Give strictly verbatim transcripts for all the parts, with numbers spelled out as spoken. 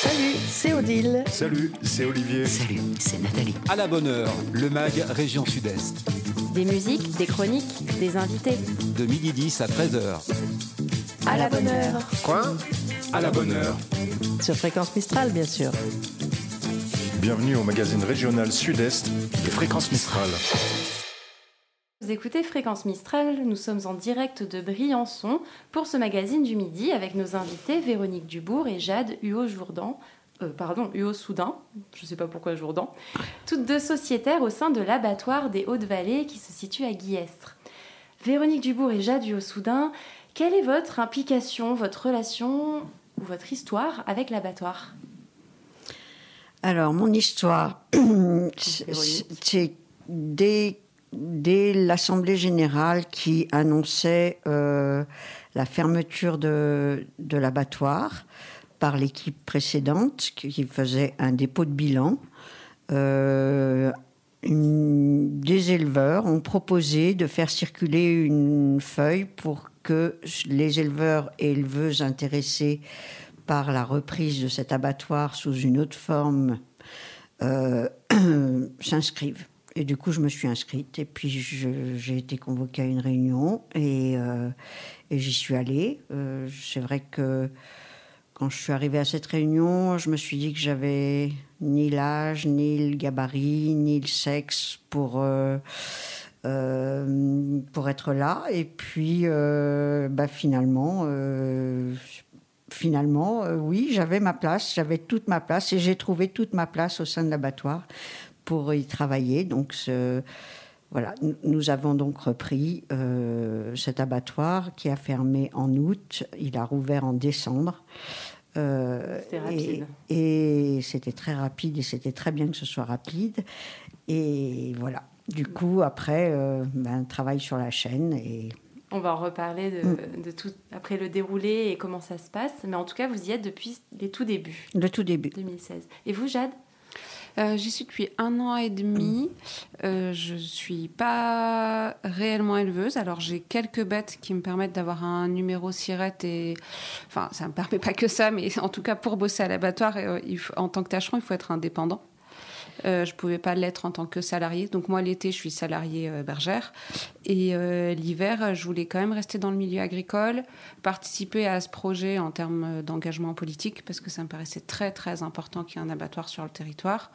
Salut, c'est Odile. Salut, c'est Olivier. Salut, c'est Nathalie. À la bonne heure, le mag Région Sud-Est. Des musiques, des chroniques, des invités. De midi dix à treize heures. À la bonne heure. Quoi ? À la bonne heure. Sur Fréquence Mistral, bien sûr. Bienvenue au magazine régional Sud-Est de Fréquence Mistral. Vous écoutez Fréquence Mistral, nous sommes en direct de Briançon pour ce magazine du midi avec nos invités Véronique Dubourg et Jade Huot-Jourdan, euh, pardon, Huot-Soudin, je ne sais pas pourquoi Jourdan, toutes deux sociétaires au sein de l'abattoir des Hautes-Vallées qui se situe à Guillestre. Véronique Dubourg et Jade Huot-Soudin, quelle est votre implication, votre relation ou votre histoire avec l'abattoir ? Alors, mon histoire, c'est dès, dès l'Assemblée générale qui annonçait euh, la fermeture de, de l'abattoir par l'équipe précédente qui faisait un dépôt de bilan. Euh, une, des éleveurs ont proposé de faire circuler une feuille pour que les éleveurs et éleveuses intéressés par la reprise de cet abattoir sous une autre forme euh, s'inscrivent. Et du coup, je me suis inscrite et puis je, j'ai été convoquée à une réunion et, euh, et j'y suis allée. Euh, c'est vrai que quand je suis arrivée à cette réunion, je me suis dit que j'avais ni l'âge, ni le gabarit, ni le sexe pour... Euh, euh, pour être là. Et puis, euh, bah, finalement... Euh, Finalement, euh, oui, j'avais ma place, j'avais toute ma place et j'ai trouvé toute ma place au sein de l'abattoir pour y travailler. Donc, ce, voilà, nous, nous avons donc repris euh, cet abattoir qui a fermé en août. Il a rouvert en décembre. Euh, c'était rapide. Et, et c'était très rapide et c'était très bien que ce soit rapide. Et voilà. Du coup, après, euh, ben, travail sur la chaîne et... On va en reparler de, mm. de tout après le déroulé et comment ça se passe. Mais en tout cas, vous y êtes depuis les tout débuts. Le tout début. deux mille seize. Et vous, Jade ? euh, J'y suis depuis un an et demi. Mm. Euh, je ne suis pas réellement éleveuse. Alors, j'ai quelques bêtes qui me permettent d'avoir un numéro SIRET. Et... Enfin, ça ne me permet pas que ça, mais en tout cas, pour bosser à l'abattoir, euh, il faut, en tant que tâcheron, il faut être indépendant. Euh, je ne pouvais pas l'être en tant que salariée. Donc moi, l'été, je suis salariée euh, bergère. Et euh, l'hiver, je voulais quand même rester dans le milieu agricole, participer à ce projet en termes d'engagement politique, parce que ça me paraissait très, très important qu'il y ait un abattoir sur le territoire.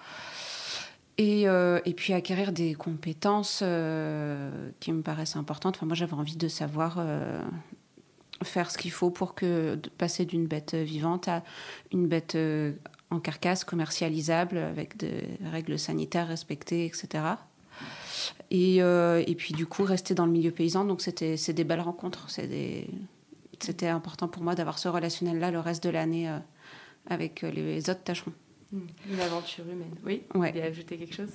Et, euh, et puis acquérir des compétences euh, qui me paraissent importantes. Enfin, moi, j'avais envie de savoir... Euh, faire ce qu'il faut pour que, de passer d'une bête vivante à une bête euh, en carcasse commercialisable avec des règles sanitaires respectées, et cetera. Et, euh, et puis du coup rester dans le milieu paysan, donc c'était, c'est des belles rencontres. C'est des, c'était important pour moi d'avoir ce relationnel-là le reste de l'année euh, avec les autres tâcherons. Une aventure humaine. Oui, ouais. Vous voulez ajouter quelque chose ?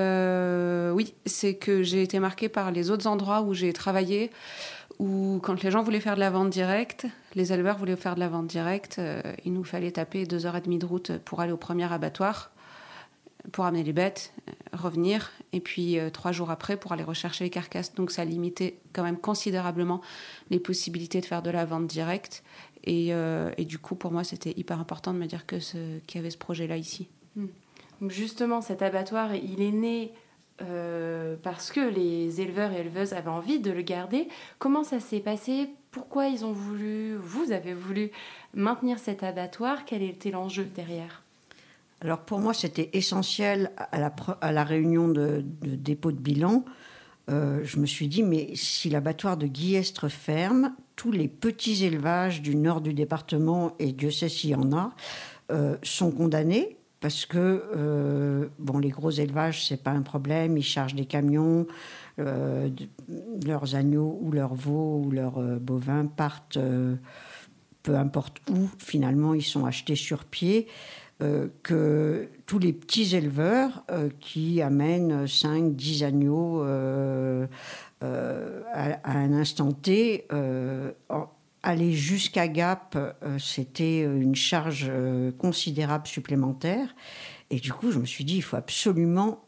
euh, Oui, c'est que j'ai été marquée par les autres endroits où j'ai travaillé, où quand les gens voulaient faire de la vente directe, les éleveurs voulaient faire de la vente directe, euh, il nous fallait taper deux heures et demie de route pour aller au premier abattoir, pour amener les bêtes, euh, revenir, et puis euh, trois jours après pour aller rechercher les carcasses. Donc ça limitait quand même considérablement les possibilités de faire de la vente directe. Et, euh, et du coup, pour moi, c'était hyper important de me dire que ce, qu'il y avait ce projet-là ici. Donc justement, cet abattoir, il est né euh, parce que les éleveurs et éleveuses avaient envie de le garder. Comment ça s'est passé ? Pourquoi ils ont voulu, vous avez voulu maintenir cet abattoir ? Quel était l'enjeu derrière ? Alors pour moi, c'était essentiel à la, à la réunion de, de dépôt de bilan. Euh, je me suis dit, mais si l'abattoir de Guillestre ferme, tous les petits élevages du nord du département, et Dieu sait s'il y en a, euh, sont condamnés parce que euh, bon, les gros élevages, c'est pas un problème, ils chargent des camions, euh, de, leurs agneaux ou leurs veaux ou leurs euh, bovins partent euh, peu importe où, finalement, ils sont achetés sur pied. Euh, que tous les petits éleveurs euh, qui amènent cinq dix agneaux euh, euh, à, à un instant T, euh, aller jusqu'à Gap, euh, c'était une charge euh, considérable supplémentaire. Et du coup, je me suis dit, il faut absolument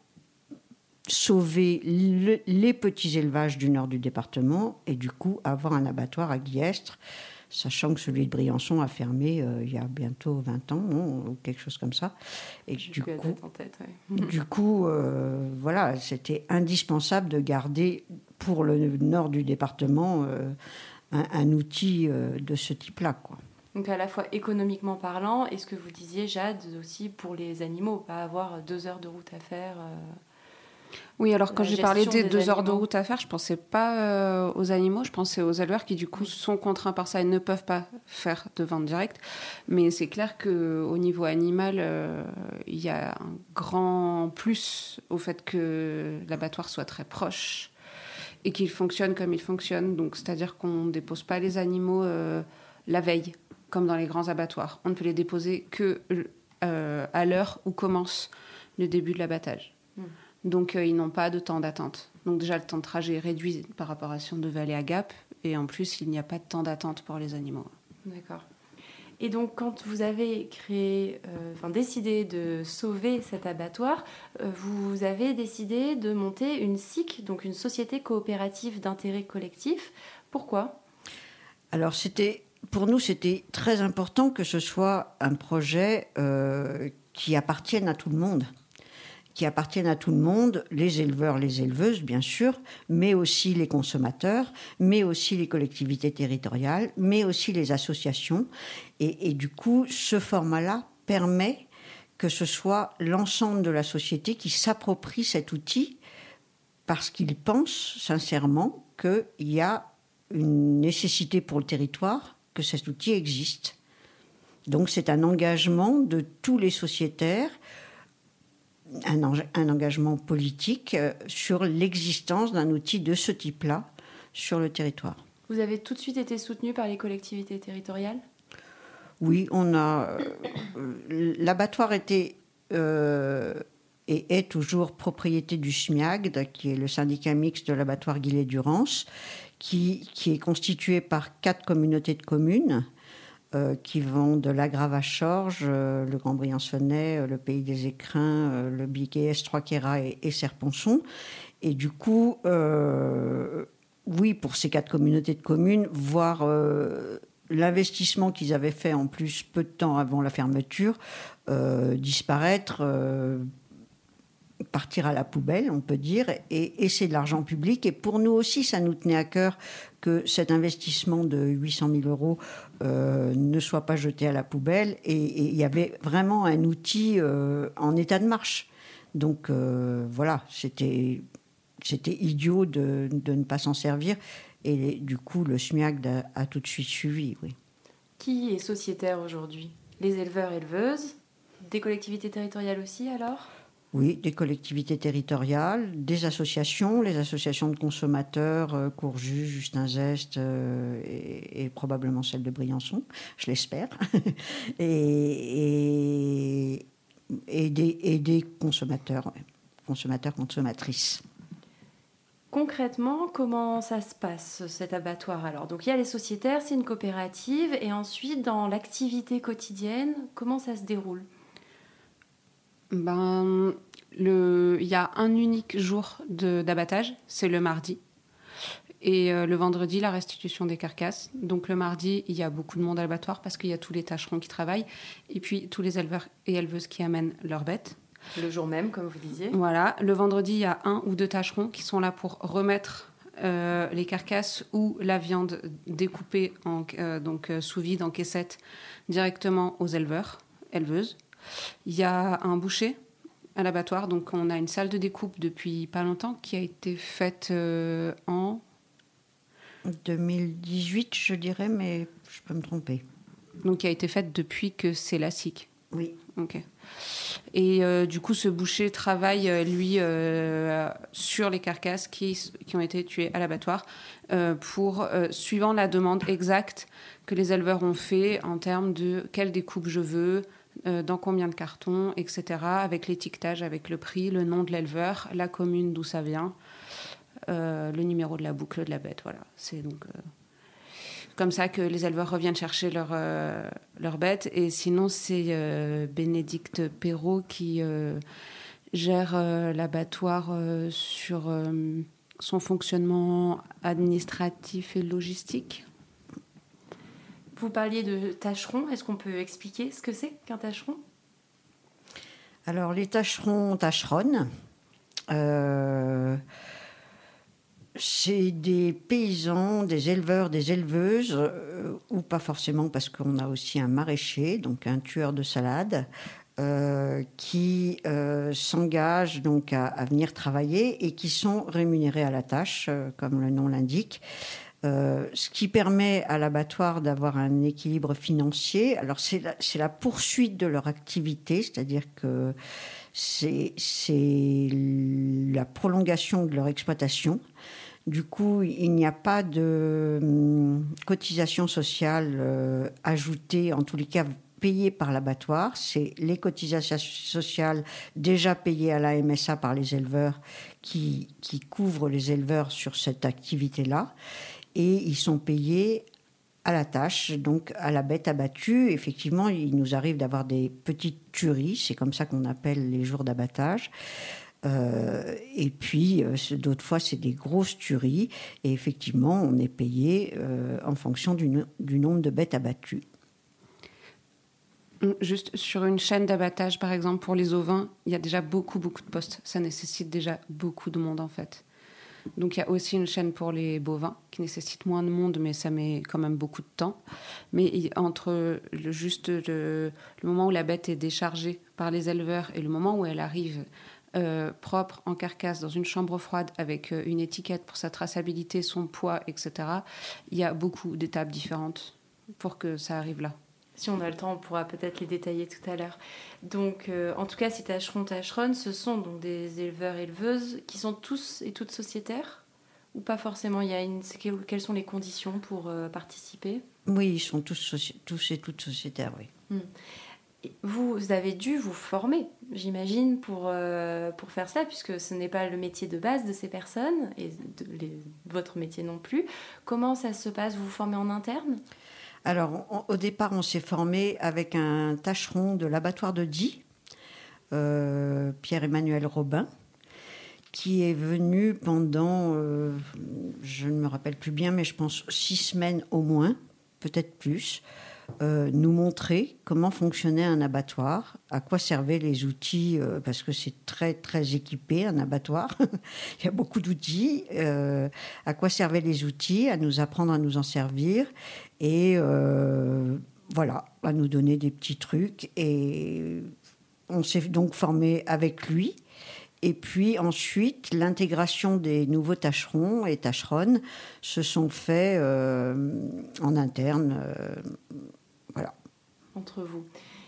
sauver le, les petits élevages du nord du département et du coup avoir un abattoir à Guillestre. sachant que celui de Briançon a fermé euh, il y a bientôt vingt ans, non, ou quelque chose comme ça. Et Je du plus coup, la tête en tête, ouais. du coup euh, voilà, c'était indispensable de garder pour le nord du département euh, un, un outil euh, de ce type-là, quoi. Donc à la fois économiquement parlant, et ce que vous disiez, Jade, aussi pour les animaux, pas avoir deux heures de route à faire. Euh, Oui, alors quand la j'ai parlé gestion des des deux heures de animaux. route à faire, je pensais pas euh, aux animaux, je pensais aux éleveurs qui du coup Oui. sont contraints par ça et ne peuvent pas faire de vente directe. Mais c'est clair qu'au niveau animal, euh, il y a un grand plus au fait que l'abattoir soit très proche et qu'il fonctionne comme il fonctionne. Donc, c'est-à-dire qu'on ne dépose pas les animaux euh, la veille, comme dans les grands abattoirs. On ne peut les déposer que euh, à l'heure où commence le début de l'abattage. Mm. Donc, euh, ils n'ont pas de temps d'attente. Donc, déjà, le temps de trajet est réduit par rapport à si on devait aller à Gap. Et en plus, il n'y a pas de temps d'attente pour les animaux. D'accord. Et donc, quand vous avez créé, euh, enfin décidé de sauver cet abattoir, euh, vous avez décidé de monter une S I C, donc une société coopérative d'intérêt collectif. Pourquoi ? Alors, c'était, pour nous, c'était très important que ce soit un projet euh, qui appartienne à tout le monde. qui appartiennent à tout le monde, les éleveurs, les éleveuses, bien sûr, mais aussi les consommateurs, mais aussi les collectivités territoriales, mais aussi les associations. Et, et du coup, ce format-là permet que ce soit l'ensemble de la société qui s'approprie cet outil parce qu'il pense sincèrement qu'il y a une nécessité pour le territoire que cet outil existe. Donc c'est un engagement de tous les sociétaires, un, un engagement politique euh, sur l'existence d'un outil de ce type-là sur le territoire. Vous avez tout de suite été soutenu par les collectivités territoriales ? Oui, on a. Euh, l'abattoir était euh, et est toujours propriété du SMIAGD, qui est le syndicat mixte de l'abattoir Guillet-Durance, qui, qui est constitué par quatre communautés de communes. Euh, qui vont de l'Agrave à Chorges, euh, le Grand-Briançonnais, euh, le Pays des Écrins, euh, le Biguès, Trois-Queyras et, et Serponçon. Et du coup, euh, oui, pour ces quatre communautés de communes, voir euh, l'investissement qu'ils avaient fait en plus peu de temps avant la fermeture euh, disparaître, euh, partir à la poubelle, on peut dire, et, et c'est de l'argent public. Et pour nous aussi, ça nous tenait à cœur que cet investissement de huit cent mille euros euh, ne soit pas jeté à la poubelle. Et il y avait vraiment un outil euh, en état de marche. Donc euh, voilà, c'était, c'était idiot de, de ne pas s'en servir. Et du coup, le SMIAGD a, a tout de suite suivi, oui. Qui est sociétaire aujourd'hui ? Les éleveurs, éleveuses ? Des collectivités territoriales aussi, alors ? Oui, des collectivités territoriales, des associations, les associations de consommateurs, euh, Courjus, Justin Zest euh, et, et probablement celle de Briançon, je l'espère, et, et, et, des, et des consommateurs, ouais, consommateurs, consommatrices. Concrètement, comment ça se passe, cet abattoir alors ? Donc il y a les sociétaires, c'est une coopérative, et ensuite dans l'activité quotidienne, comment ça se déroule ? Ben, le, il y a un unique jour de, d'abattage, c'est le mardi. Et euh, le vendredi, la restitution des carcasses. Donc le mardi, il y a beaucoup de monde à l'abattoir parce qu'il y a tous les tâcherons qui travaillent. Et puis tous les éleveurs et éleveuses qui amènent leurs bêtes. Le jour même, comme vous disiez. Voilà. Le vendredi, il y a un ou deux tâcherons qui sont là pour remettre euh, les carcasses ou la viande découpée en, euh, donc, euh, sous vide en caissette directement aux éleveurs, éleveuses. Il y a un boucher à l'abattoir, donc on a une salle de découpe depuis pas longtemps qui a été faite euh, en deux mille dix-huit, je dirais, mais je peux me tromper. Donc qui a été faite depuis que c'est la S I C. Oui. Ok. Et euh, du coup, ce boucher travaille euh, lui euh, sur les carcasses qui qui ont été tuées à l'abattoir euh, pour euh, suivant la demande exacte que les éleveurs ont fait en termes de quelle découpe je veux. Euh, dans combien de cartons, et cetera, avec l'étiquetage, avec le prix, le nom de l'éleveur, la commune d'où ça vient, euh, le numéro de la boucle de la bête. Voilà. C'est donc euh, comme ça que les éleveurs reviennent chercher leur, euh, leur bête. Et sinon, c'est euh, Bénédicte Perrault qui euh, gère euh, l'abattoir euh, sur euh, son fonctionnement administratif et logistique. Vous parliez de tâcherons. Est-ce qu'on peut expliquer ce que c'est qu'un tâcheron ? Alors, les tâcherons, tâcheronnes, euh, c'est des paysans, des éleveurs, des éleveuses, euh, ou pas forcément parce qu'on a aussi un maraîcher, donc un tueur de salade, euh, qui euh, s'engagent donc à, à venir travailler et qui sont rémunérés à la tâche, euh, comme le nom l'indique. Euh, ce qui permet à l'abattoir d'avoir un équilibre financier. Alors, c'est la, c'est la poursuite de leur activité, c'est-à-dire que c'est, c'est la prolongation de leur exploitation. Du coup, il n'y a pas de hum, cotisation sociale euh, ajoutée, en tous les cas payée par l'abattoir. C'est les cotisations sociales déjà payées à la M S A par les éleveurs qui, qui couvrent les éleveurs sur cette activité-là. Et ils sont payés à la tâche, donc à la bête abattue. Effectivement, il nous arrive d'avoir des petites tueries, c'est comme ça qu'on appelle les jours d'abattage. Euh, et puis, euh, d'autres fois, c'est des grosses tueries. Et effectivement, on est payé euh, en fonction du, no- du nombre de bêtes abattues. Juste sur une chaîne d'abattage, par exemple, pour les ovins, il y a déjà beaucoup, beaucoup de postes. Ça nécessite déjà beaucoup de monde, en fait. Donc, il y a aussi une chaîne pour les bovins qui nécessite moins de monde, mais ça met quand même beaucoup de temps. Mais entre le, juste le, le moment où la bête est déchargée par les éleveurs et le moment où elle arrive euh, propre, en carcasse, dans une chambre froide, avec euh, une étiquette pour sa traçabilité, son poids, et cetera, il y a beaucoup d'étapes différentes pour que ça arrive là. Si on a le temps, on pourra peut-être les détailler tout à l'heure. Donc, euh, en tout cas, ces tâcherons, tâcheronnes, ce sont donc des éleveurs, éleveuses qui sont tous et toutes sociétaires ou pas forcément. Il y a une... Quelles sont les conditions pour euh, participer ? Oui, ils sont tous, soci... tous et toutes sociétaires, oui. Hum. Vous, vous avez dû vous former, j'imagine, pour, euh, pour faire ça, puisque ce n'est pas le métier de base de ces personnes, et de, les, votre métier non plus. Comment ça se passe ? Vous vous formez en interne ? Alors, on, au départ, on s'est formé avec un tâcheron de l'abattoir de Die, euh, Pierre-Emmanuel Robin, qui est venu pendant, euh, je ne me rappelle plus bien, mais je pense six semaines au moins, peut-être plus, euh, nous montrer comment fonctionnait un abattoir, à quoi servaient les outils, euh, parce que c'est très, très équipé, un abattoir. Il y a beaucoup d'outils. Euh, à quoi servaient les outils, à nous apprendre à nous en servir. Et euh, voilà, à nous donner des petits trucs. Et on s'est donc formé avec lui. Et puis ensuite, l'intégration des nouveaux tâcherons et tâcheronnes se sont faits euh, en interne. Euh, voilà. Entre vous.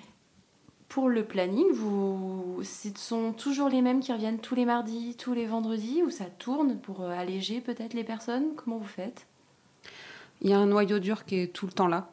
Pour le planning, vous, ce sont toujours les mêmes qui reviennent tous les mardis, tous les vendredis, ou ça tourne pour alléger peut-être les personnes ? Comment vous faites ? Il y a un noyau dur qui est tout le temps là.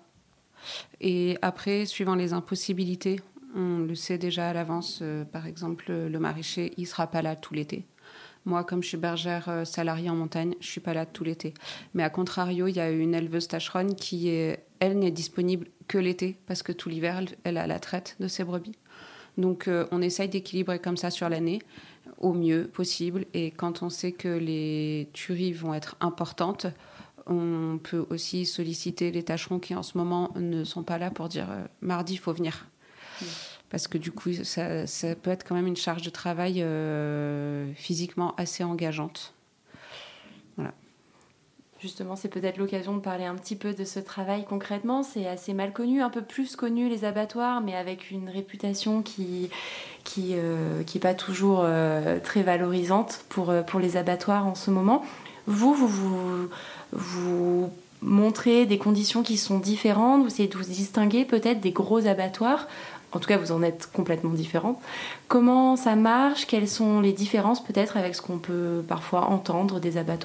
Et après, suivant les impossibilités, on le sait déjà à l'avance. Euh, par exemple, le maraîcher, il ne sera pas là tout l'été. Moi, comme je suis bergère euh, salariée en montagne, je ne suis pas là tout l'été. Mais à contrario, il y a une éleveuse tâcheronne qui, est, elle, n'est disponible que l'été, parce que tout l'hiver, elle, elle a la traite de ses brebis. Donc, euh, on essaye d'équilibrer comme ça sur l'année, au mieux possible. Et quand on sait que les tueries vont être importantes, on peut aussi solliciter les tâcherons qui, en ce moment, ne sont pas là pour dire euh, « mardi, il faut venir ». Parce que du coup, ça, ça peut être quand même une charge de travail euh, physiquement assez engageante. Voilà. Justement, c'est peut-être l'occasion de parler un petit peu de ce travail concrètement. C'est assez mal connu, un peu plus connu les abattoirs, mais avec une réputation qui qui euh, qui est pas toujours euh, très valorisante pour pour les abattoirs en ce moment. Vous, vous vous vous montrez des conditions qui sont différentes. Vous essayez de vous distinguer peut-être des gros abattoirs. En tout cas, vous en êtes complètement différente. Comment ça marche ? Quelles sont les différences peut-être avec ce qu'on peut parfois entendre des abattoirs ?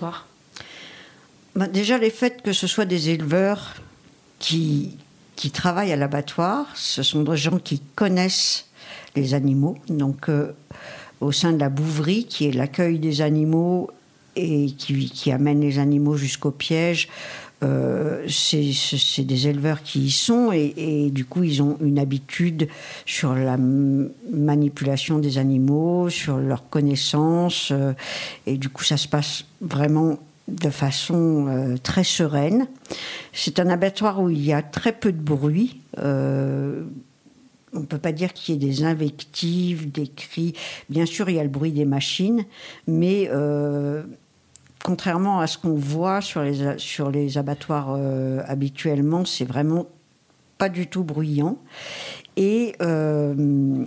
Ben déjà, les faits que ce soit des éleveurs qui, qui travaillent à l'abattoir, ce sont des gens qui connaissent les animaux. Donc, euh, au sein de la bouverie, qui est l'accueil des animaux et qui, qui amène les animaux jusqu'au piège, Euh, c'est, c'est des éleveurs qui y sont et, et du coup ils ont une habitude sur la m- manipulation des animaux, sur leur connaissance euh, et du coup ça se passe vraiment de façon euh, très sereine. C'est un abattoir où il y a très peu de bruit. Euh, on ne peut pas dire qu'il y ait des invectives, des cris. Bien sûr, il y a le bruit des machines, mais euh, contrairement à ce qu'on voit sur les, sur les abattoirs euh, habituellement, c'est vraiment pas du tout bruyant. Et... Euh,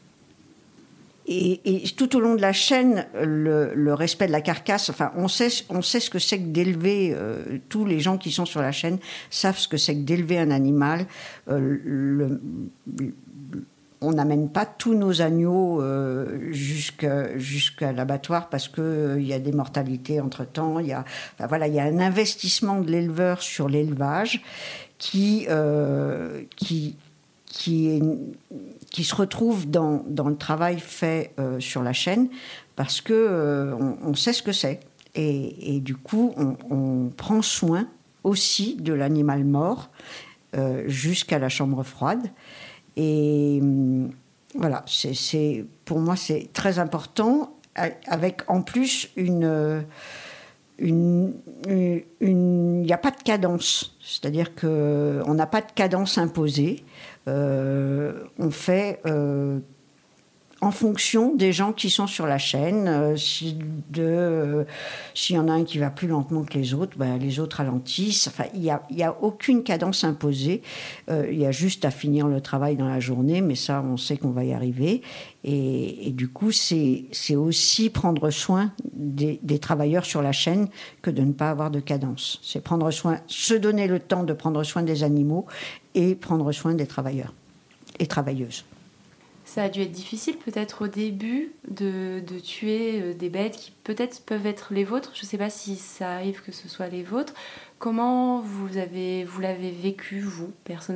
Et, et tout au long de la chaîne, le, le respect de la carcasse, enfin, on sait, on sait ce que c'est que d'élever, euh, tous les gens qui sont sur la chaîne savent ce que c'est que d'élever un animal. Euh, le, on n'amène pas tous nos agneaux euh, jusqu'à, jusqu'à l'abattoir parce qu'il euh, y a des mortalités entre-temps. Il y a, enfin, voilà, il y a un investissement de l'éleveur sur l'élevage qui... Euh, qui Qui, est, qui se retrouve dans, dans le travail fait euh, sur la chaîne parce qu'on euh, on sait ce que c'est. Et, et du coup, on, on prend soin aussi de l'animal mort euh, jusqu'à la chambre froide. Et euh, voilà, c'est, c'est, pour moi, c'est très important, avec en plus une... Une, une, une, il n'y a pas de cadence, c'est-à-dire qu'on n'a pas de cadence imposée. Euh, on fait euh, en fonction des gens qui sont sur la chaîne. Euh, si de, euh, s'il y en a un qui va plus lentement que les autres, ben, les autres ralentissent. Enfin, il n'y a, il y a aucune cadence imposée. Euh, il y a juste à finir le travail dans la journée, mais ça, on sait qu'on va y arriver. Et, et du coup, c'est, c'est aussi prendre soin des, des travailleurs sur la chaîne que de ne pas avoir de cadence. C'est prendre soin, se donner le temps de prendre soin des animaux et prendre soin des travailleurs et travailleuses. Ça a dû être difficile peut-être au début de, de tuer des bêtes qui peut-être peuvent être les vôtres. Je ne sais pas si ça arrive que ce soit les vôtres. Comment vous, avez, vous l'avez vécu, vous, personnellement ?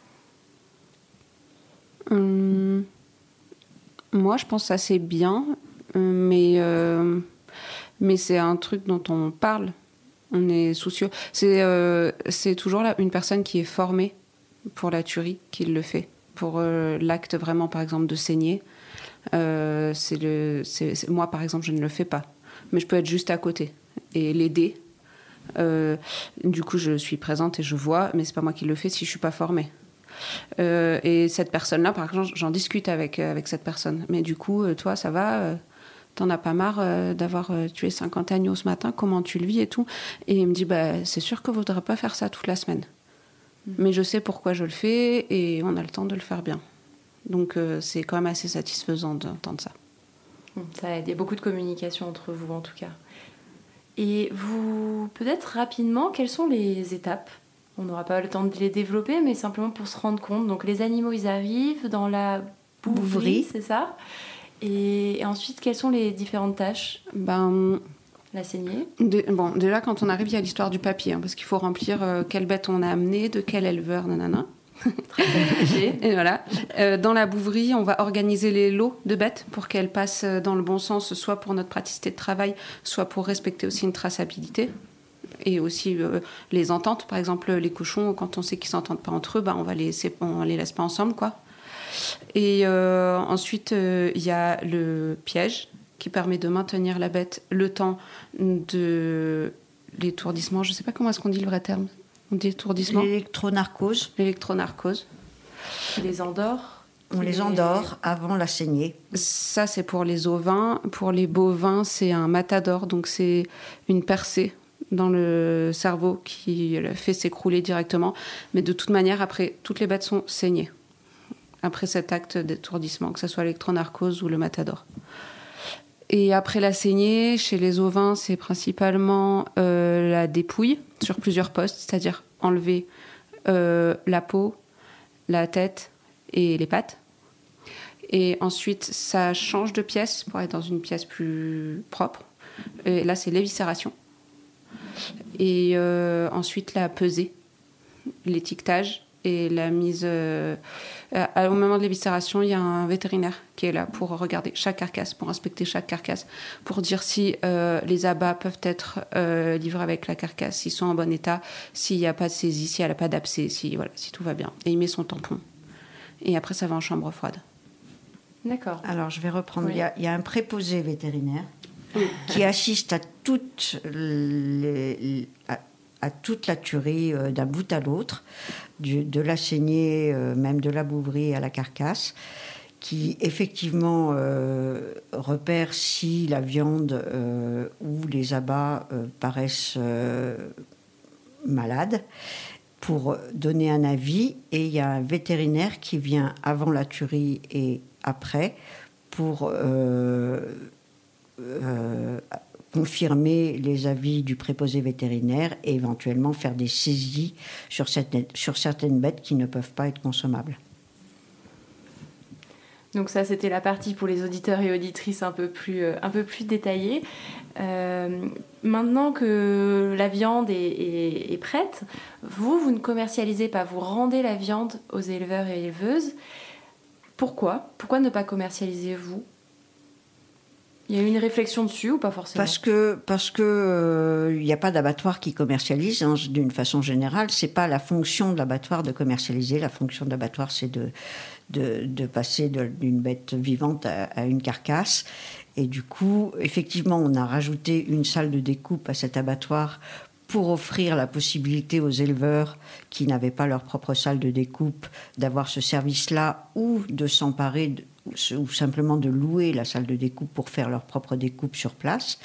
hum, Moi, je pense assez bien, mais, euh, mais c'est un truc dont on parle. On est soucieux. C'est, euh, c'est toujours là, une personne qui est formée pour la tuerie qui le fait. Pour euh, l'acte vraiment, par exemple, de saigner. Euh, c'est le, c'est, c'est, moi, par exemple, je ne le fais pas. Mais je peux être juste à côté et l'aider. Euh, du coup, je suis présente et je vois, mais ce n'est pas moi qui le fais si je ne suis pas formée. Euh, et cette personne-là, par exemple, j'en discute avec, avec cette personne. Mais du coup, toi, ça va euh, t'en as pas marre euh, d'avoir euh, tué cinquante agneaux ce matin, comment tu le vis et tout. Et il me dit, bah, c'est sûr que vous ne voudrez pas faire ça toute la semaine. Mais je sais pourquoi je le fais et on a le temps de le faire bien. Donc euh, c'est quand même assez satisfaisant d'entendre ça. Ça aide, il y a beaucoup de communication entre vous en tout cas. Et vous, peut-être rapidement, quelles sont les étapes ? On n'aura pas le temps de les développer, mais simplement pour se rendre compte. Donc les animaux, ils arrivent dans la bouverie, bouverie. C'est ça ? et, et ensuite, quelles sont les différentes tâches ? Ben... La saignée. De, bon, déjà, quand on arrive, il y a l'histoire du papier, hein, parce qu'il faut remplir euh, quelle bête on a amené, de quel éleveur, nanana. Très compliqué. Et voilà. Euh, dans la bouverie, on va organiser les lots de bêtes pour qu'elles passent dans le bon sens, soit pour notre praticité de travail, soit pour respecter aussi une traçabilité. Et aussi euh, les ententes. Par exemple, les cochons, quand on sait qu'ils ne s'entendent pas entre eux, bah, on ne les, on les laisse pas ensemble, quoi. Et euh, ensuite, il euh, y a le piège, qui permet de maintenir la bête le temps de l'étourdissement. Je ne sais pas comment est-ce qu'on dit le vrai terme. On dit étourdissement. L'électronarcose. L'électronarcose. On les endort. On les endort avant la saignée. Ça, c'est pour les ovins. Pour les bovins, c'est un matador. Donc, c'est une percée dans le cerveau qui le fait s'écrouler directement. Mais de toute manière, après, toutes les bêtes sont saignées. Après cet acte d'étourdissement, que ce soit l'électronarcose ou le matador. Et après la saignée, chez les ovins, c'est principalement euh, la dépouille sur plusieurs postes, c'est-à-dire enlever euh, la peau, la tête et les pattes. Et ensuite, ça change de pièce pour être dans une pièce plus propre. Et là, c'est l'éviscération. Et euh, ensuite, la pesée, l'étiquetage et la mise... Euh, au moment de l'éviscération, il y a un vétérinaire qui est là pour regarder chaque carcasse, pour inspecter chaque carcasse, pour dire si euh, les abats peuvent être euh, livrés avec la carcasse, s'ils sont en bon état, s'il n'y a pas de saisie, si elle n'a pas d'abcès, si, voilà, si tout va bien. Et il met son tampon. Et après, ça va en chambre froide. D'accord. Alors, je vais reprendre. Oui. Il y a, il y a un préposé vétérinaire qui assiste à toute, les, à, à toute la tuerie euh, d'un bout à l'autre, du, de la saignée, euh, même de la bouverie à la carcasse, qui effectivement euh, repère si la viande euh, ou les abats euh, paraissent euh, malades, pour donner un avis. Et il y a un vétérinaire qui vient avant la tuerie et après pour euh, euh, confirmer les avis du préposé vétérinaire et éventuellement faire des saisies sur certaines, sur certaines bêtes qui ne peuvent pas être consommables. Donc ça, c'était la partie pour les auditeurs et auditrices un peu plus, euh, un peu plus détaillée. Euh, maintenant que la viande est, est, est prête, vous, vous ne commercialisez pas, vous rendez la viande aux éleveurs et éleveuses. Pourquoi ? Pourquoi ne pas commercialiser vous ? Il y a eu une réflexion dessus ou pas forcément ? Parce que parce que euh, il n'y a pas d'abattoir qui commercialise, hein, d'une façon générale. C'est pas la fonction de l'abattoir de commercialiser. La fonction de l'abattoir, c'est de de, de passer de, d'une bête vivante à, à une carcasse. Et du coup, effectivement, on a rajouté une salle de découpe à cet abattoir pour offrir la possibilité aux éleveurs qui n'avaient pas leur propre salle de découpe d'avoir ce service-là, ou de s'emparer de, ou simplement de louer la salle de découpe pour faire leur propre découpe sur place.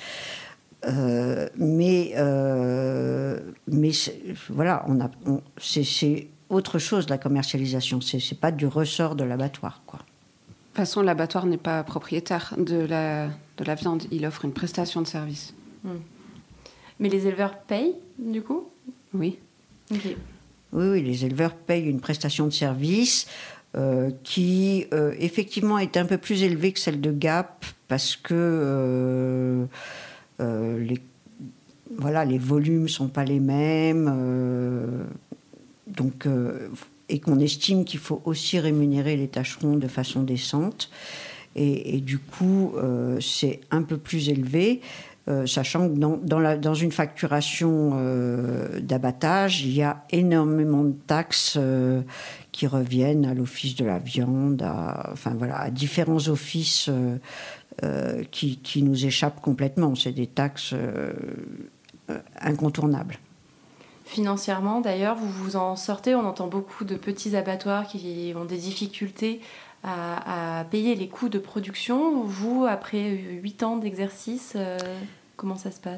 Euh, mais euh, mais voilà, on a, on, c'est, c'est autre chose, la commercialisation. C'est, c'est pas du ressort de l'abattoir, quoi. De toute façon, l'abattoir n'est pas propriétaire de la, de la viande. Il offre une prestation de service. Mmh. Mais les éleveurs payent, du coup ? Oui. Okay. Oui, oui, les éleveurs payent une prestation de service euh, qui, euh, effectivement, est un peu plus élevée que celle de Gap, parce que euh, euh, les, voilà, les volumes ne sont pas les mêmes. Euh, donc, euh, et qu'on estime qu'il faut aussi rémunérer les tâcherons de façon décente. Et, et du coup, euh, c'est un peu plus élevé. Euh, sachant que dans, dans, la, dans une facturation euh, d'abattage, il y a énormément de taxes euh, qui reviennent à l'office de la viande, à, enfin, voilà, à différents offices euh, euh, qui, qui nous échappent complètement. C'est des taxes euh, incontournables. Financièrement, d'ailleurs, vous vous en sortez. On entend beaucoup de petits abattoirs qui ont des difficultés à, à payer les coûts de production. Vous, après huit ans d'exercice, euh, comment ça se passe ?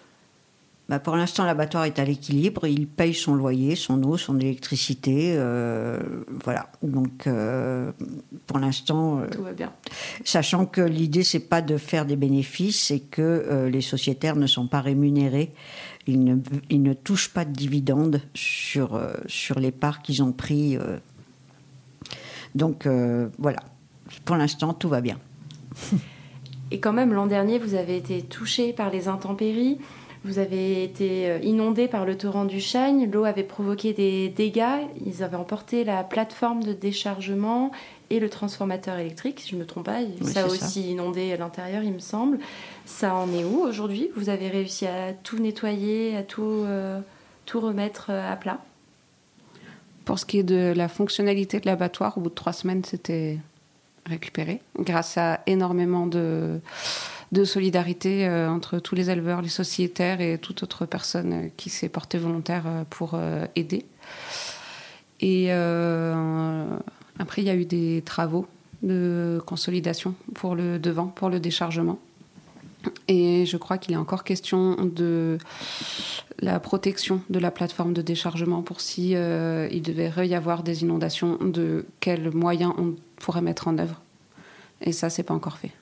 Bah pour l'instant, l'abattoir est à l'équilibre. Il paye son loyer, son eau, son électricité. Euh, voilà. Donc, euh, pour l'instant... Euh, tout va bien. Sachant que l'idée, c'est pas de faire des bénéfices, c'est que euh, les sociétaires ne sont pas rémunérés. Ils ne, ils ne touchent pas de dividendes sur, euh, sur les parts qu'ils ont pris. Euh. Donc, euh, voilà. Pour l'instant, tout va bien. Et quand même, l'an dernier, vous avez été touché par les intempéries. Vous avez été inondé par le torrent du Chagne. L'eau avait provoqué des dégâts. Ils avaient emporté la plateforme de déchargement et le transformateur électrique, si je ne me trompe pas. Oui, ça a aussi ça. Inondé à l'intérieur, il me semble. Ça en est où aujourd'hui ? Vous avez réussi à tout nettoyer, à tout, euh, tout remettre à plat ? Pour ce qui est de la fonctionnalité de l'abattoir, au bout de trois semaines, c'était récupéré grâce à énormément de... de solidarité euh, entre tous les éleveurs, les sociétaires et toute autre personne euh, qui s'est portée volontaire euh, pour euh, aider. Et euh, après, il y a eu des travaux de consolidation pour le devant, pour le déchargement. Et je crois qu'il est encore question de la protection de la plateforme de déchargement pour si euh, il devait y avoir des inondations, de quels moyens on pourrait mettre en œuvre. Et ça, c'est pas encore fait.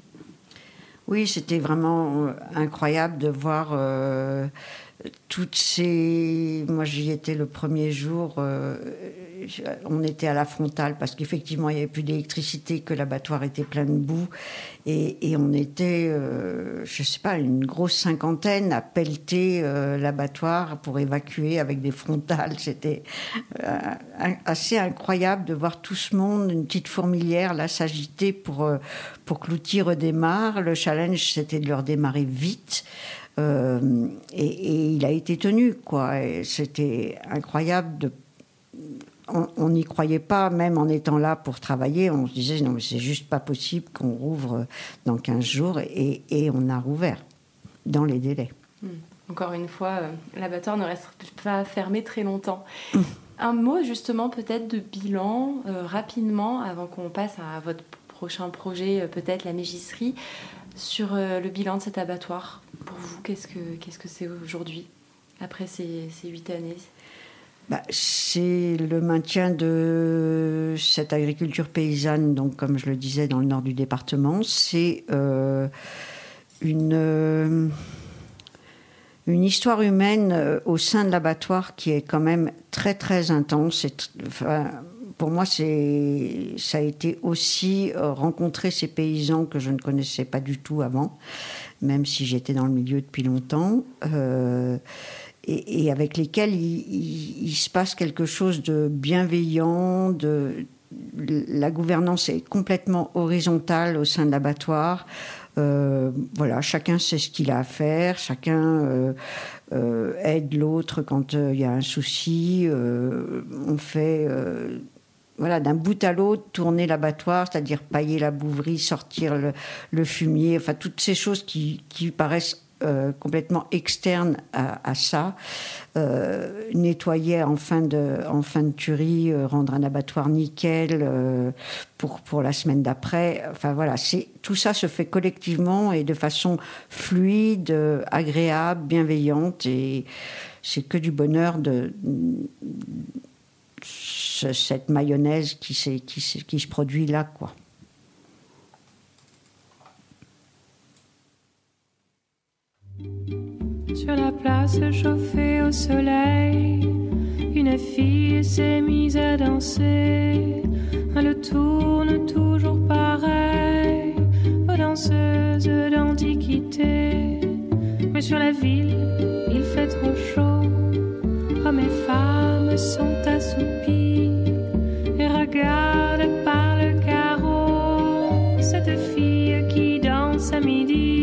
Oui, c'était vraiment incroyable de voir euh, toutes ces... Moi, j'y étais le premier jour. Euh, on était à la frontale parce qu'effectivement, il n'y avait plus d'électricité, que l'abattoir était plein de boue. Et, et on était, euh, je ne sais pas, une grosse cinquantaine à pelleter euh, l'abattoir pour évacuer avec des frontales. C'était euh, assez incroyable de voir tout ce monde, une petite fourmilière, là, s'agiter pour, euh, pour que l'outil redémarre. Le challenge, c'était de le redémarrer vite. Euh, et, et il a été tenu, quoi. Et c'était incroyable de... on n'y croyait pas, même en étant là pour travailler. On se disait, non, mais c'est juste pas possible qu'on rouvre dans quinze jours. Et, et on a rouvert dans les délais. Mmh. Encore une fois, euh, l'abattoir ne reste pas fermé très longtemps. Mmh. Un mot justement peut-être de bilan, euh, rapidement, avant qu'on passe à votre prochain projet, euh, peut-être la mégisserie, sur euh, le bilan de cet abattoir. Pour vous, qu'est-ce que, qu'est-ce que c'est aujourd'hui, après ces, ces huit années ? Bah, c'est le maintien de cette agriculture paysanne, donc comme je le disais, dans le nord du département. C'est euh, une... Euh, Une histoire humaine au sein de l'abattoir qui est quand même très très intense. Et t- enfin, pour moi, c'est, ça a été aussi rencontrer ces paysans que je ne connaissais pas du tout avant, même si j'étais dans le milieu depuis longtemps, euh, et, et avec lesquels il, il, il se passe quelque chose de bienveillant. De, la gouvernance est complètement horizontale au sein de l'abattoir. Euh, voilà, chacun sait ce qu'il a à faire, chacun euh, euh, aide l'autre quand il euh, y a un souci. Euh, on fait, euh, voilà, d'un bout à l'autre, tourner l'abattoir, c'est-à-dire pailler la bouverie, sortir le, le fumier, enfin toutes ces choses qui, qui paraissent euh, complètement externes à, à ça. Euh, nettoyer en fin de, en fin de tuerie, euh, rendre un abattoir nickel euh, pour, pour la semaine d'après. Enfin voilà, c'est, tout ça se fait collectivement et de façon fluide, euh, agréable, bienveillante, et c'est que du bonheur de, de cette mayonnaise qui, qui, qui se produit là, quoi. Sur la place chauffée au soleil, une fille s'est mise à danser. Elle tourne toujours pareil, aux danseuses d'antiquité. Mais sur la ville, il fait trop chaud. Hommes et femmes sont assoupis et regardent par le carreau cette fille qui danse à midi.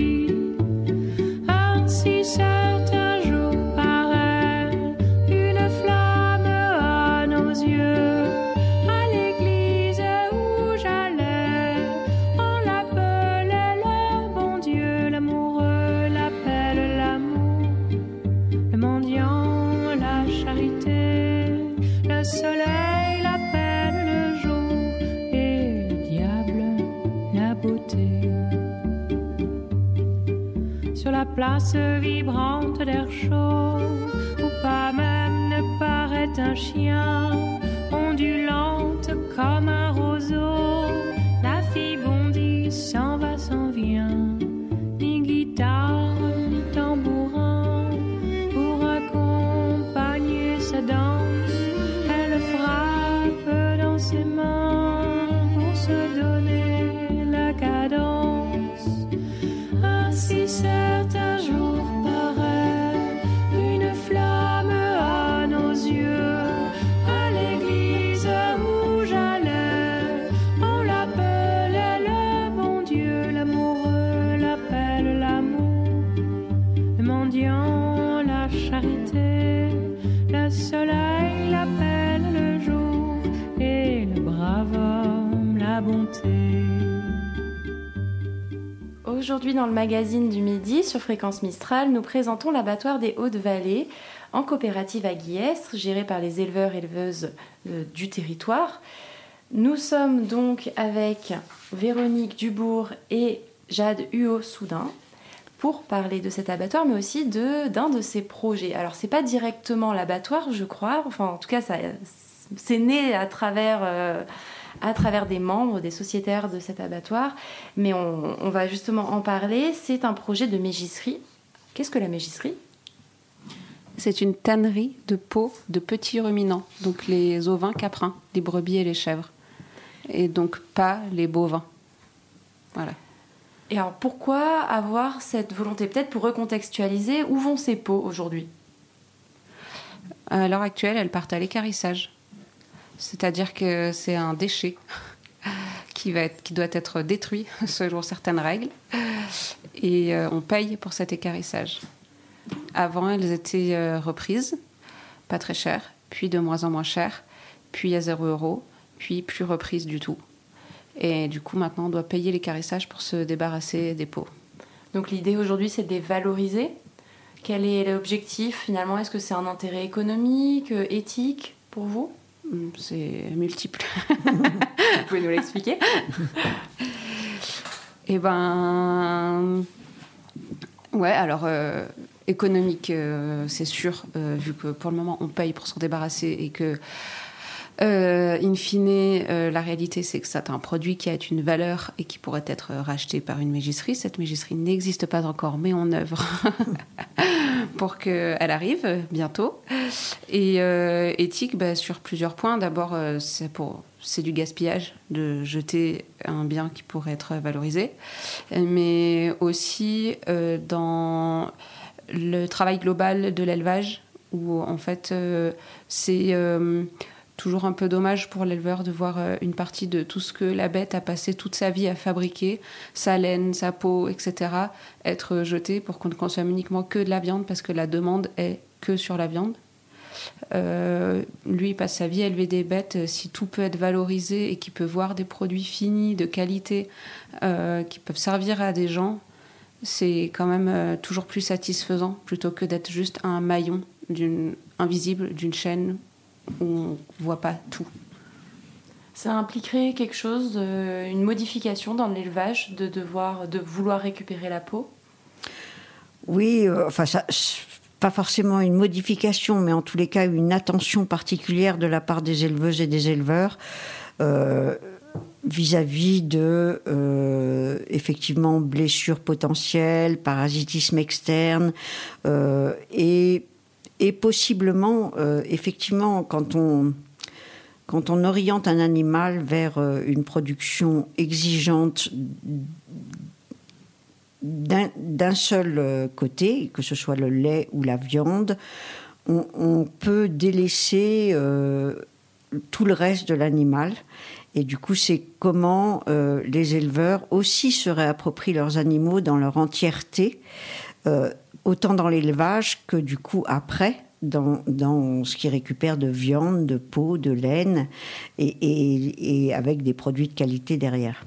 Si certains jours paraît une flamme à nos yeux, à l'église où j'allais, on l'appelait le bon Dieu. L'amoureux l'appelle l'amour, le mendiant la charité, le soleil l'appelle le jour et le diable la beauté. Sur la place vibrante d'air chaud, où pas même ne paraît un chien, ondulante comme un roseau, la fille bondit, s'en va, s'en vient, ni guitare, ni tambourin, pour accompagner sa danse, elle frappe dans ses mains, pour se donner la cadence. Ainsi certains jours paraît une flamme à nos yeux, à l'église où j'allais, on l'appelait le bon Dieu. L'amoureux l'appelle l'amour, le mendiant la charité, le soleil l'appelle le jour et le brave homme la bonté. Aujourd'hui, dans le magazine du Midi, sur Fréquence Mistral, nous présentons l'abattoir des Hautes-Vallées, en coopérative à Guillestre, gérée par les éleveurs-éleveuses euh, du territoire. Nous sommes donc avec Véronique Dubourg et Jade Huot-Soudin pour parler de cet abattoir, mais aussi de, d'un de ses projets. Alors, c'est pas directement l'abattoir, je crois. Enfin, en tout cas, ça, c'est né à travers... Euh, à travers des membres, des sociétaires de cet abattoir. Mais on, on va justement en parler. C'est un projet de mégisserie. Qu'est-ce que la mégisserie ? C'est une tannerie de peaux de petits ruminants, donc les ovins caprins, les brebis et les chèvres. Et donc pas les bovins. Voilà. Et alors pourquoi avoir cette volonté ? Peut-être pour recontextualiser, où vont ces peaux aujourd'hui ? À l'heure actuelle, elles partent à l'équarrissage. C'est-à-dire que c'est un déchet qui, va être, qui doit être détruit selon certaines règles. Et euh, on paye pour cet équarrissage. Avant, elles étaient euh, reprises, pas très chères, puis de moins en moins chères. puis à zéro euro, puis plus reprise du tout. Et du coup, maintenant, on doit payer l'équarrissage pour se débarrasser des pots. Donc l'idée aujourd'hui, c'est de les valoriser. Quel est l'objectif finalement? Est-ce que c'est un intérêt économique, éthique pour vous? C'est multiple. Vous pouvez nous l'expliquer? Eh ben... Ouais, alors... Euh... économique, euh, c'est sûr, euh, vu que pour le moment, on paye pour s'en débarrasser et que, euh, in fine, euh, la réalité, c'est que c'est un produit qui a une valeur et qui pourrait être racheté par une mégisserie. Cette mégisserie n'existe pas encore, mais on œuvre pour qu'elle arrive bientôt. Et euh, éthique, bah, sur plusieurs points. D'abord, euh, c'est, pour, c'est du gaspillage de jeter un bien qui pourrait être valorisé, mais aussi euh, dans... le travail global de l'élevage, où en fait euh, c'est euh, toujours un peu dommage pour l'éleveur de voir euh, une partie de tout ce que la bête a passé toute sa vie à fabriquer, sa laine, sa peau, et cetera, être jetée pour qu'on ne consomme uniquement que de la viande, parce que la demande est que sur la viande. Euh, lui, il passe sa vie à élever des bêtes. Si tout peut être valorisé et qu'il peut voir des produits finis, de qualité, euh, qui peuvent servir à des gens, c'est quand même euh, toujours plus satisfaisant plutôt que d'être juste un maillon d'une, invisible d'une chaîne où on ne voit pas tout. Ça impliquerait quelque chose, euh, une modification dans l'élevage, de, devoir, de vouloir récupérer la peau? Oui, euh, enfin, ça, pas forcément une modification, mais en tous les cas, une attention particulière de la part des éleveuses et des éleveurs. Euh, vis-à-vis de, euh, effectivement, blessures potentielles, parasitisme externe, euh, et, et possiblement, euh, effectivement, quand on, quand on oriente un animal vers euh, une production exigeante d'un, d'un seul côté, que ce soit le lait ou la viande, on, on peut délaisser euh, tout le reste de l'animal. Et du coup, c'est comment euh, les éleveurs aussi se réapproprient leurs animaux dans leur entièreté, euh, autant dans l'élevage que du coup après, dans, dans ce qu'ils récupèrent de viande, de peau, de laine, et, et, et avec des produits de qualité derrière.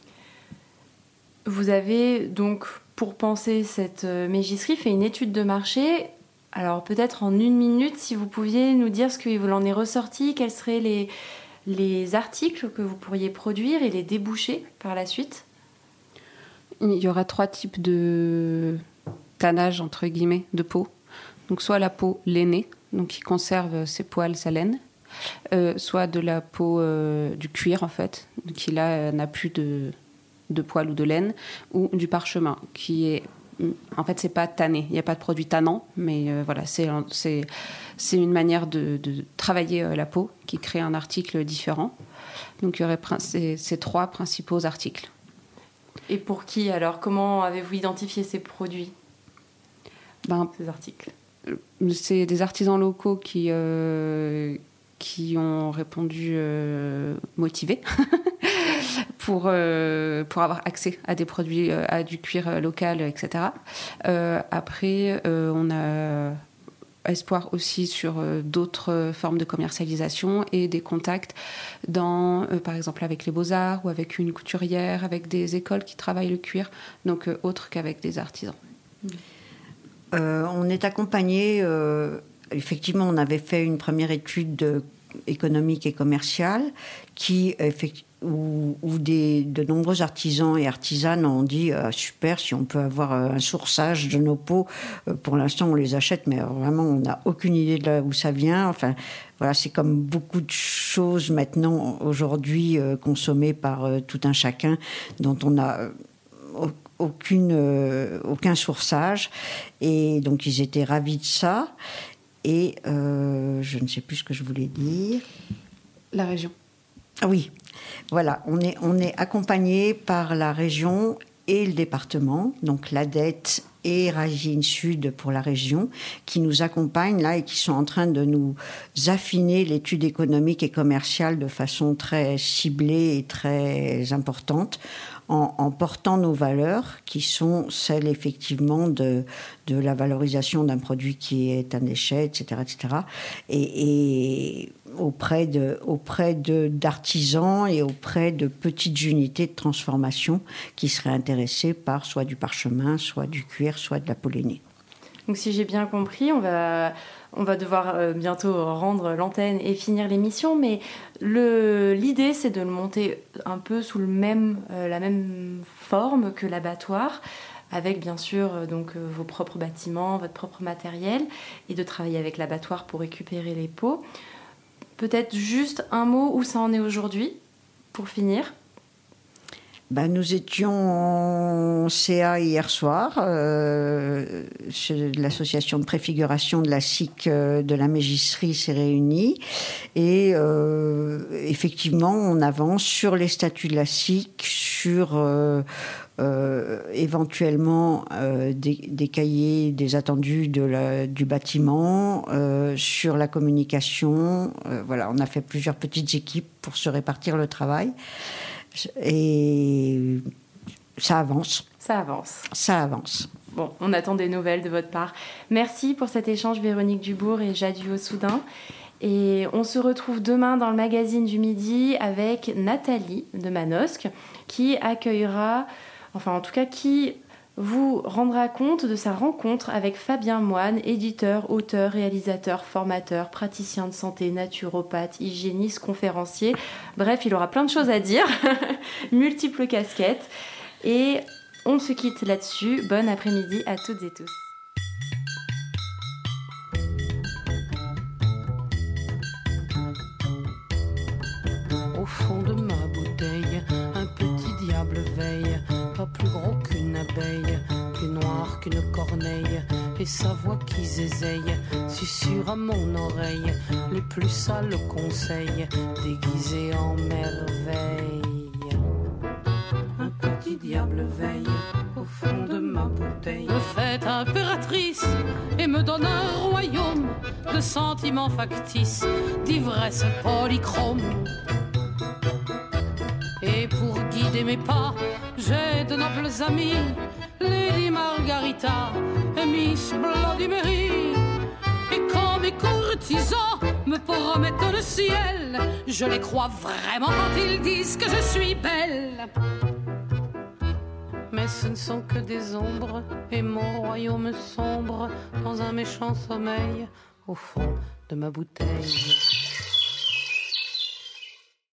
Vous avez donc, pour penser cette mégisserie, fait une étude de marché. Alors peut-être en une minute, si vous pouviez nous dire ce qu'il en est ressorti, quels seraient les... les articles que vous pourriez produire et les déboucher par la suite? Il y aura trois types de tannage, entre guillemets, de peau. Donc soit la peau lainée, donc qui conserve ses poils, sa laine, euh, soit de la peau euh, du cuir, en fait, qui là n'a plus de, de poils ou de laine, ou du parchemin, qui est... En fait, c'est pas tanné. Il n'y a pas de produit tannant, mais euh, voilà, c'est, c'est, c'est une manière de, de travailler euh, la peau qui crée un article différent. Donc, il y aurait ces, ces trois principaux articles. Et pour qui, alors? Comment avez-vous identifié ces produits, ben, ces articles? C'est des artisans locaux qui, euh, qui ont répondu euh, motivés pour, euh, pour avoir accès à des produits, euh, à du cuir euh, local, et cetera. Euh, après, euh, on a espoir aussi sur euh, d'autres formes de commercialisation et des contacts dans, euh, par exemple, avec les Beaux-Arts ou avec une couturière, avec des écoles qui travaillent le cuir, donc euh, autre qu'avec des artisans. Euh, on est accompagné, euh, effectivement, on avait fait une première étude de, économique et commerciale qui, effectivement, où, où des, de nombreux artisans et artisanes ont dit euh, super, si on peut avoir un sourçage de nos peaux. Euh, pour l'instant, on les achète, mais vraiment, on n'a aucune idée de là où ça vient. Enfin, voilà, c'est comme beaucoup de choses maintenant, aujourd'hui, euh, consommées par euh, tout un chacun, dont on a euh, aucune, euh, aucun sourçage. Et donc, ils étaient ravis de ça. Et euh, je ne sais plus ce que je voulais dire. La région. Ah oui. Voilà, on est, on est accompagné par la région et le département, donc l'A D E T et Racine Sud pour la région, qui nous accompagnent là et qui sont en train de nous affiner l'étude économique et commerciale de façon très ciblée et très importante, en, en portant nos valeurs, qui sont celles effectivement de, de la valorisation d'un produit qui est un déchet, et cetera, et cetera, et, et auprès de, auprès de, d'artisans et auprès de petites unités de transformation qui seraient intéressées par soit du parchemin, soit du cuir, soit de la pollénée. Donc si j'ai bien compris, on va, on va devoir euh, bientôt rendre l'antenne et finir l'émission, mais le, l'idée c'est de le monter un peu sous le même, euh, la même forme que l'abattoir, avec bien sûr euh, donc, euh, vos propres bâtiments, votre propre matériel, et de travailler avec l'abattoir pour récupérer les pots. Peut-être juste un mot où ça en est aujourd'hui, pour finir. Ben, nous étions en C A hier soir, euh, l'association de préfiguration de la S I C euh, de la Mégisserie s'est réunie et euh, effectivement on avance sur les statuts de la S I C, sur euh, euh, éventuellement euh, des, des cahiers, des attendus de la, du bâtiment, euh, sur la communication. Euh, voilà, on a fait plusieurs petites équipes pour se répartir le travail. Et ça avance. Ça avance. Ça avance. Bon, on attend des nouvelles de votre part. Merci pour cet échange, Véronique Dubourg et Jade Huot-Soudin. Et on se retrouve demain dans le magazine du Midi avec Nathalie de Manosque, qui accueillera, enfin en tout cas qui vous rendra compte de sa rencontre avec Fabien Moine, éditeur, auteur, réalisateur, formateur, praticien de santé, naturopathe, hygiéniste, conférencier. Bref, il aura plein de choses à dire, multiples casquettes. Et on se quitte là-dessus. Bon après-midi à toutes et tous. Au fond de ma bouteille, un petit diable veille, pas plus gros qu'une abeille, plus noir qu'une corneille, et sa voix qui zézeille susurre à mon oreille les plus sales conseils, déguisés en merveille. Un petit diable veille au fond de ma bouteille, me fait impératrice et me donne un royaume de sentiments factices, d'ivresse polychrome. Et pour guider mes pas, j'ai de nobles amis, Lady Margarita et Miss Bloody Mary. Et quand mes courtisans me promettent le ciel, je les crois vraiment quand ils disent que je suis belle. Mais ce ne sont que des ombres, et mon royaume sombre dans un méchant sommeil au fond de ma bouteille.